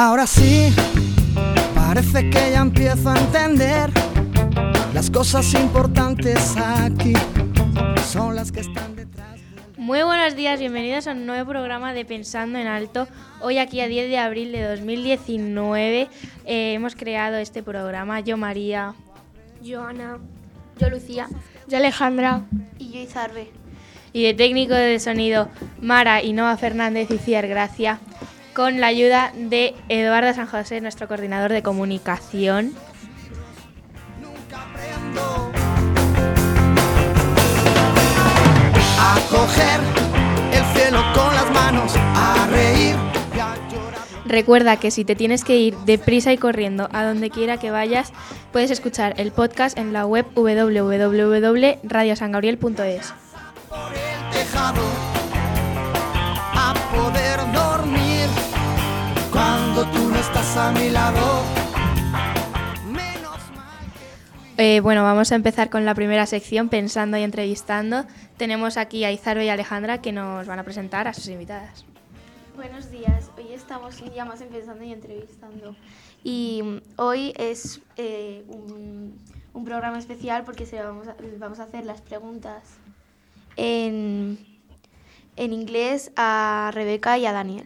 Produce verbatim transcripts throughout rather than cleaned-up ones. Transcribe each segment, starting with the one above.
Ahora sí, parece que ya empiezo a entender. Las cosas importantes aquí son las que están detrás. Muy buenos días, bienvenidos a un nuevo programa de Pensando en Alto. Hoy aquí a diez de abril de dos mil diecinueve eh, hemos creado este programa. Yo María, yo Ana, yo Lucía, yo Alejandra y yo Izarbe. Y de técnico de sonido Mara y Noa Fernández y Ciar Gracia, con la ayuda de Eduardo San José, nuestro coordinador de comunicación. Nunca aprendo a coger el cielo con las manos, a reír y a llorar. Recuerda que si te tienes que ir deprisa y corriendo a donde quiera que vayas, puedes escuchar el podcast en la web doble u doble u doble u punto radio san gabriel punto es. Por el tejado, a poder dormir cuando tú no estás a mi lado. Menos mal. Eh, bueno, vamos a empezar con la primera sección, Pensando y Entrevistando. Tenemos aquí a Izarbe y a Alejandra que nos van a presentar a sus invitadas. Buenos días, hoy estamos un día más en Pensando y Entrevistando. Y hoy es eh, un, un programa especial porque se vamos, a, vamos a hacer las preguntas en, en inglés a Rebeca y a Daniel.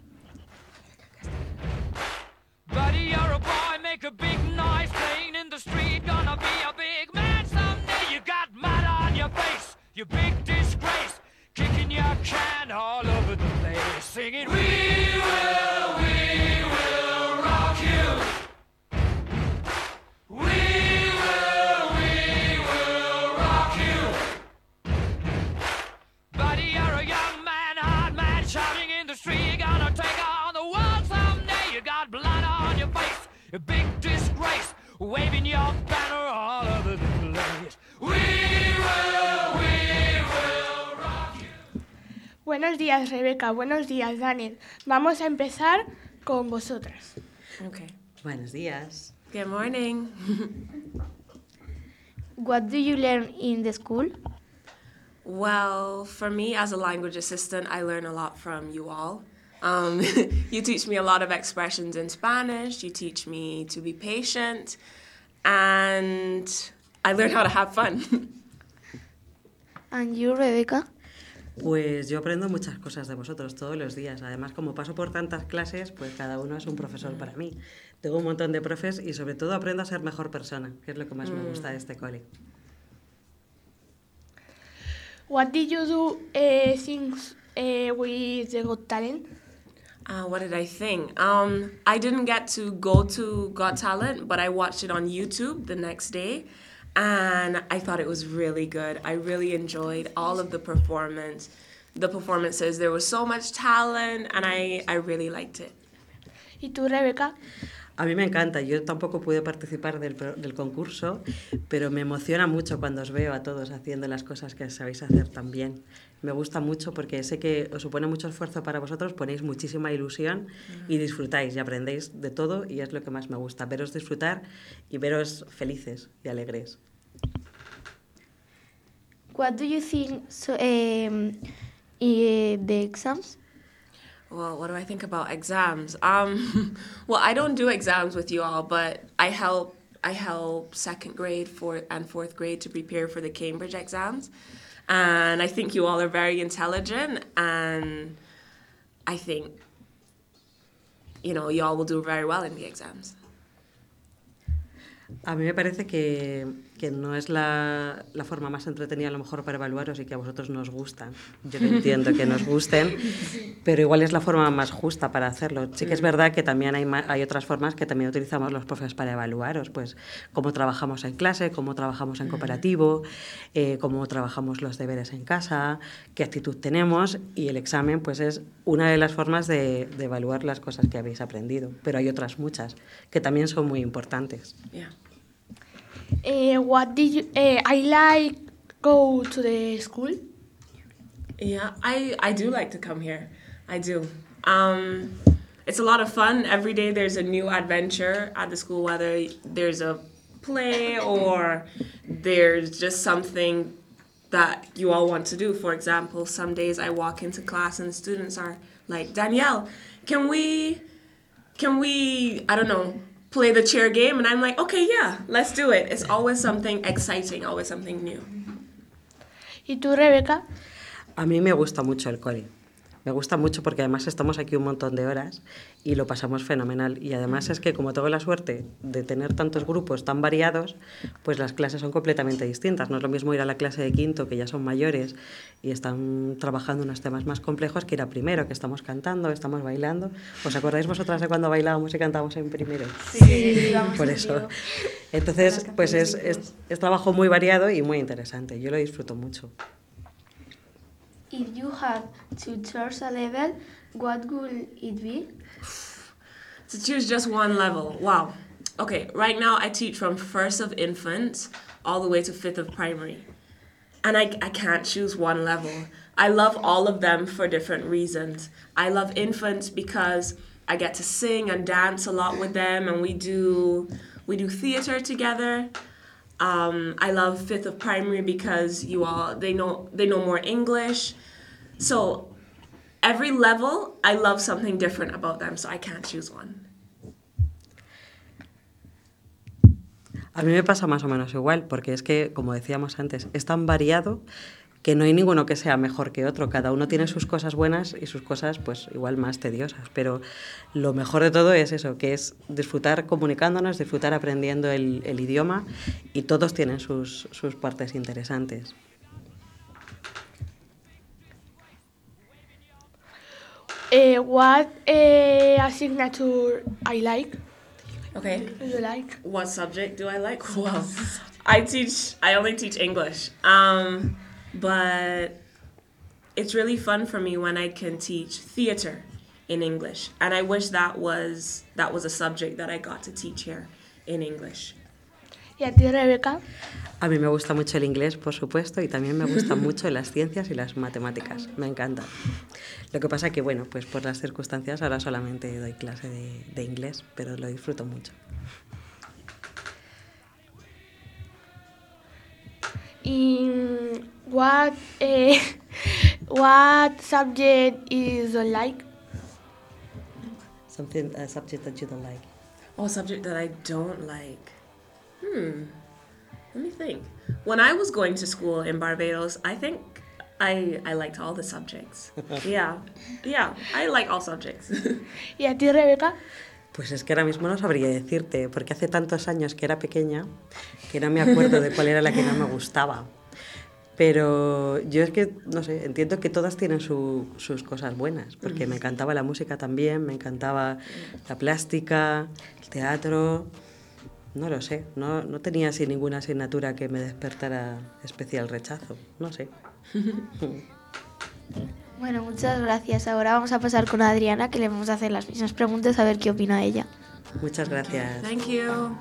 Buddy, you're a boy, make a big noise, playing in the street, gonna be a big man someday. You got mud on your face, you big disgrace, kicking your can all over the place, singing, we will, we will rock you. We will, we will rock you. Buddy, you're a young man, hard man, shouting in the street, you're gonna take on the world someday. You got blood on your face, a big disgrace, waving your banner all over the place. We will, we will rock you. Buenos días, Rebeca. Buenos días, Daniel. Vamos a empezar con vosotras. Okay. Buenos días. Good morning. What do you learn in the school? Well, for me as a language assistant, I learn a lot from you all. Um, you teach me a lot of expressions in Spanish, you teach me to be patient, and I learn how to have fun. And you, Rebeca? Pues yo aprendo muchas cosas de vosotros todos los días. Además, como paso por tantas clases, pues cada uno es un profesor para mí. Tengo un montón de profes y sobre todo aprendo a ser mejor persona, que es lo que más me gusta de este cole. What did you do uh, things uh, with the Got Talent? Uh, what did I think? Um, I didn't get to go to Got Talent, but I watched it on YouTube the next day, and I thought it was really good. I really enjoyed all of the performance, the performances. There was so much talent, and I, I really liked it. ¿Y tú, Rebeca? A mí me encanta. Yo tampoco pude participar del, del concurso, pero me emociona mucho cuando os veo a todos haciendo las cosas que sabéis hacer tan bien. Me gusta mucho porque sé que os supone mucho esfuerzo para vosotros, ponéis muchísima ilusión y disfrutáis y aprendéis de todo y es lo que más me gusta, veros disfrutar y veros felices y alegres. What do you think so, um, in the exams? Well, what do I think about exams? Um, well, I don't do exams with you all, but I help I help second grade, fourth, and fourth grade to prepare for the Cambridge exams. And I think you all are very intelligent, and I think, you know, you all will do very well in the exams. A mí me parece que, que no es la, la forma más entretenida a lo mejor para evaluaros y que a vosotros nos gustan. Yo lo entiendo que nos gusten, pero igual es la forma más justa para hacerlo. Sí que es verdad que también hay, hay otras formas que también utilizamos los profes para evaluaros, pues cómo trabajamos en clase, cómo trabajamos en cooperativo, eh, cómo trabajamos los deberes en casa, qué actitud tenemos, y el examen pues es una de las formas de, de evaluar las cosas que habéis aprendido, pero hay otras muchas que también son muy importantes. Yeah. Uh, what did you, uh, I like go to the school? Yeah, I, I do like to come here. I do. Um, it's a lot of fun. Every day there's a new adventure at the school, whether there's a play or there's just something that you all want to do. For example, some days I walk into class and the students are like, Danielle, can we can we, I don't know, play the chair game? And I'm like, okay, yeah, let's do it. It's always something exciting, always something new. ¿Y tú, Rebeca? A mí me gusta mucho el cole. Me gusta mucho porque además estamos aquí un montón de horas y lo pasamos fenomenal. Y además es que como tengo la suerte de tener tantos grupos tan variados, pues las clases son completamente distintas. No es lo mismo ir a la clase de quinto, que ya son mayores y están trabajando unos temas más complejos, que ir a primero, que estamos cantando, estamos bailando. ¿Os acordáis vosotras de cuando bailábamos y cantábamos en primero? Sí, vamos Por eso. Entonces, pues es, es, es trabajo muy variado y muy interesante. Yo lo disfruto mucho. If you had to choose a level, what would it be? To choose just one level, wow. Okay, right now I teach from first of infants all the way to fifth of primary. And I, I can't choose one level. I love all of them for different reasons. I love infants because I get to sing and dance a lot with them, and we do we do theater together. Um, I love fifth of primary because you all they know they know more English. So every level I love something different about them, so I can't choose one. A mí me pasa más o menos igual, porque es que, como decíamos antes, es tan variado que no hay ninguno que sea mejor que otro. Cada uno tiene sus cosas buenas y sus cosas, pues, igual más tediosas. Pero lo mejor de todo es eso, que es disfrutar comunicándonos, disfrutar aprendiendo el, el idioma, y todos tienen sus, sus partes interesantes. Uh, what uh, signature I like? Okay. Do you like? What subject do I like? Well, I teach, I only teach English. Um, but it's really fun for me when I can teach theater in English. And I wish that was, that was a subject that I got to teach here in English. ¿Y a ti, Rebeca? A mí me gusta mucho el inglés, por supuesto, y también me gustan mucho las ciencias y las matemáticas. Me encantan. Lo que pasa que, bueno, pues por las circunstancias ahora solamente doy clase de, de inglés, pero lo disfruto mucho. ¿Y what, uh, what subject is you like? Something, a subject that you don't like. Oh, a subject that I don't like. Hmm. Let me think. When I was going to school in Barbados, I think I I liked all the subjects. Yeah. Yeah, I like all subjects. ¿Y a ti, Rebeca? Pues es que ahora mismo no sabría decirte, porque hace tantos años que era pequeña que no me acuerdo de cuál era la que no me gustaba. Pero yo es que, no sé, entiendo que todas tienen su, sus cosas buenas, porque me encantaba la música también, me encantaba la plástica, el teatro. No lo sé, no, no tenía así ninguna asignatura que me despertara especial rechazo, no sé. Bueno, muchas gracias. Ahora vamos a pasar con Adriana, que le vamos a hacer las mismas preguntas a ver qué opina ella. Muchas gracias. Thank you.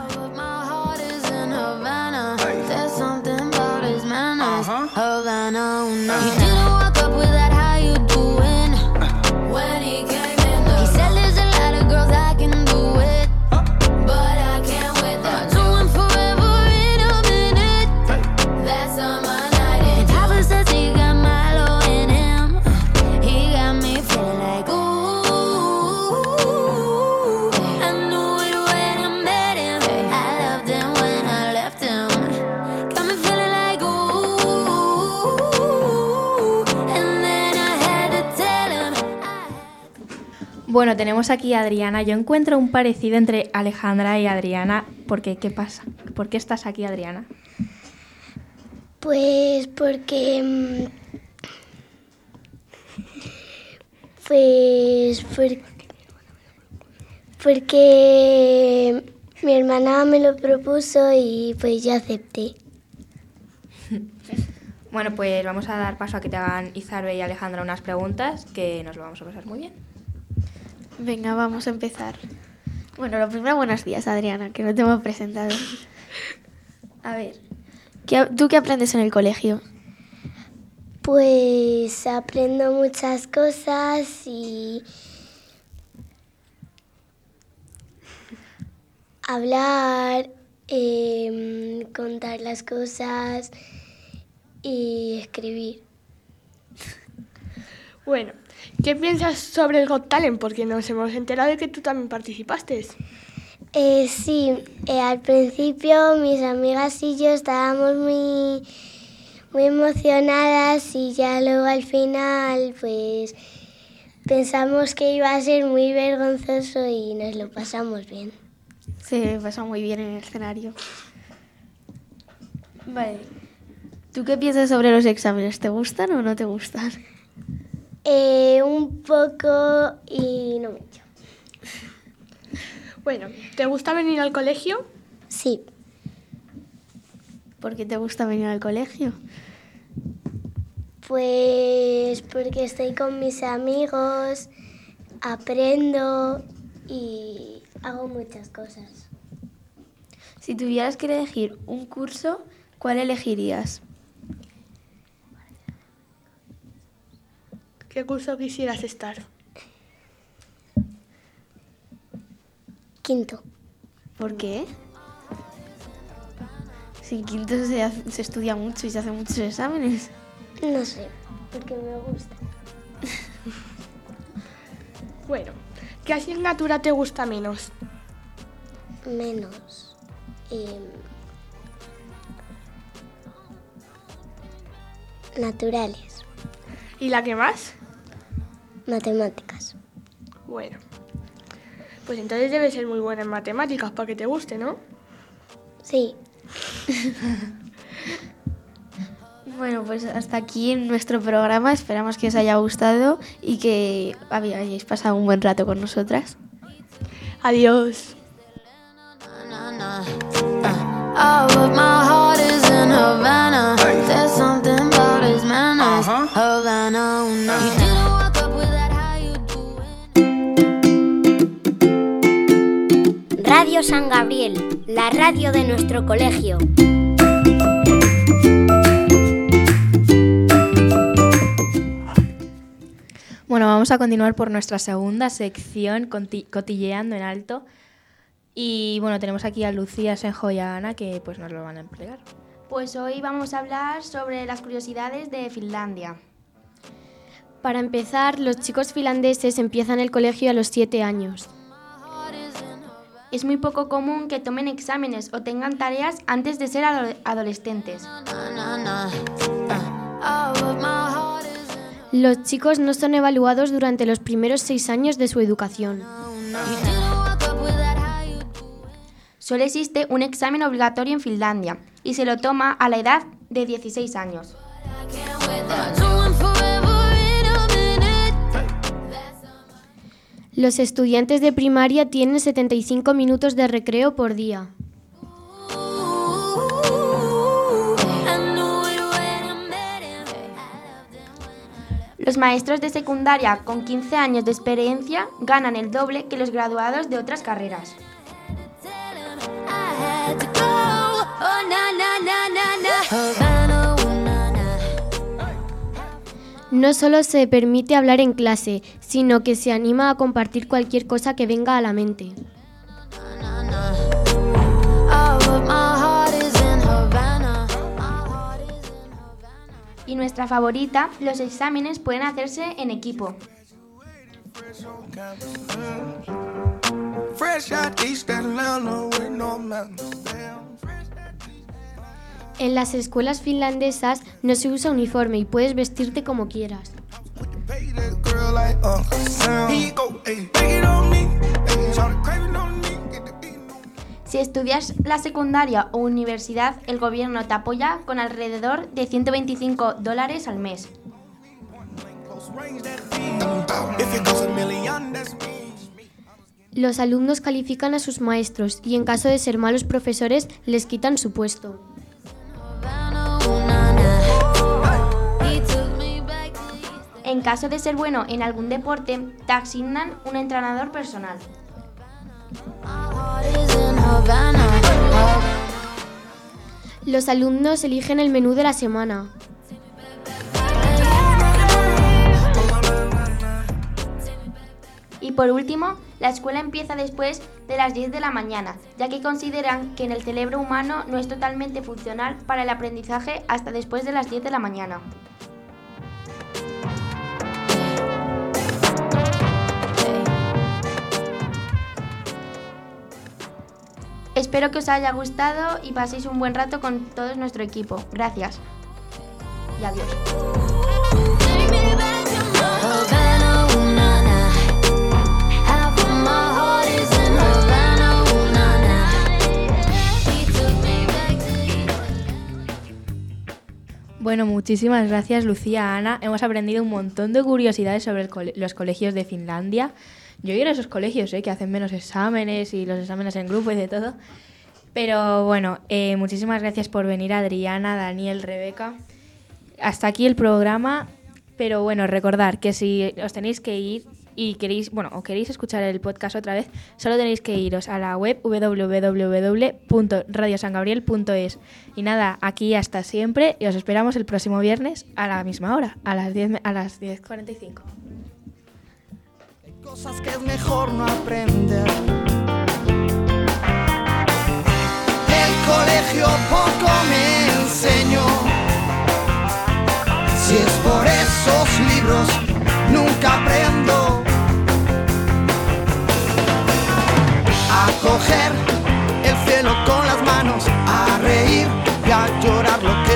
Bueno, tenemos aquí a Adriana. Yo encuentro un parecido entre Alejandra y Adriana. ¿Por qué? ¿Qué pasa? ¿Por qué estás aquí, Adriana? Pues porque... Pues... Por, porque mi hermana me lo propuso y pues yo acepté. Bueno, pues vamos a dar paso a que te hagan Izarbe y Alejandra unas preguntas, que nos lo vamos a pasar muy bien. Venga, vamos a empezar. Bueno, lo primero, buenos días, Adriana, que no te hemos presentado. A ver, ¿qué, ¿tú qué aprendes en el colegio? Pues aprendo muchas cosas y hablar, eh, contar las cosas y escribir. Bueno, ¿qué piensas sobre el Got Talent? Porque nos hemos enterado de que tú también participaste. Eh, sí, eh, al principio mis amigas y yo estábamos muy, muy emocionadas y ya luego al final pues pensamos que iba a ser muy vergonzoso y nos lo pasamos bien. Se pasó muy bien en el escenario. Vale. ¿Tú qué piensas sobre los exámenes? ¿Te gustan o no te gustan? Eh, un poco y no mucho. Bueno, ¿te gusta venir al colegio? Sí. ¿Por qué te gusta venir al colegio? Pues porque estoy con mis amigos, aprendo y hago muchas cosas. Si tuvieras que elegir un curso, ¿cuál elegirías? ¿Qué curso quisieras estar? Quinto. ¿Por qué? Si en quinto se, hace- se estudia mucho y se hacen muchos exámenes. No sé, porque me gusta. Bueno, ¿qué asignatura te gusta menos? Menos. em, naturales. ¿Y la que más? Matemáticas. Bueno, pues entonces debes ser muy buena en matemáticas para que te guste, ¿no? Sí. Bueno, pues hasta aquí en nuestro programa. Esperamos que os haya gustado y que hayáis pasado un buen rato con nosotras. Adiós. Oh, but my heart is in Havana. There's something about his manners. Havana, oh, no. You didn't walk up with that, how you doing? Radio San Gabriel, la radio de nuestro colegio. Bueno, vamos a continuar por nuestra segunda sección, conti- Cotilleando en Alto. Y bueno, tenemos aquí a Lucía, Senjo y a Ana que pues nos lo van a explicar. Pues hoy vamos a hablar sobre las curiosidades de Finlandia. Para empezar, los chicos finlandeses empiezan el colegio a los siete años. Es muy poco común que tomen exámenes o tengan tareas antes de ser ado- adolescentes. Los chicos no son evaluados durante los primeros seis años de su educación. Solo existe un examen obligatorio en Finlandia y se lo toma a la edad de dieciséis años. Los estudiantes de primaria tienen setenta y cinco minutos de recreo por día. Los maestros de secundaria con quince años de experiencia ganan el doble que los graduados de otras carreras. No solo se permite hablar en clase, sino que se anima a compartir cualquier cosa que venga a la mente. Y nuestra favorita, los exámenes pueden hacerse en equipo. En las escuelas finlandesas no se usa uniforme y puedes vestirte como quieras. Si estudias la secundaria o universidad, el gobierno te apoya con alrededor de ciento veinticinco dólares al mes. Los alumnos califican a sus maestros y en caso de ser malos profesores les quitan su puesto. En caso de ser bueno en algún deporte, te asignan un entrenador personal. Los alumnos eligen el menú de la semana. Y por último, la escuela empieza después de las diez de la mañana, ya que consideran que en el cerebro humano no es totalmente funcional para el aprendizaje hasta después de las diez de la mañana. Espero que os haya gustado y paséis un buen rato con todo nuestro equipo. Gracias. Y adiós. Bueno, muchísimas gracias Lucía, Ana. Hemos aprendido un montón de curiosidades sobre el cole- los colegios de Finlandia. Yo he ido a esos colegios, ¿eh? Que hacen menos exámenes y los exámenes en grupo y de todo. Pero bueno, eh, muchísimas gracias por venir, Adriana, Daniel, Rebeca. Hasta aquí el programa, pero bueno, recordad que si os tenéis que ir y queréis, bueno, o queréis escuchar el podcast otra vez, solo tenéis que iros a la web doble u doble u doble u punto radio san gabriel punto es. Y nada, aquí hasta siempre y os esperamos el próximo viernes a la misma hora, a las diez, a las diez cuarenta y cinco. Hay cosas que es mejor no aprender. El colegio poco me enseñó. Si es por esos libros, nunca aprendo a coger el cielo con las manos, a reír y a llorar lo que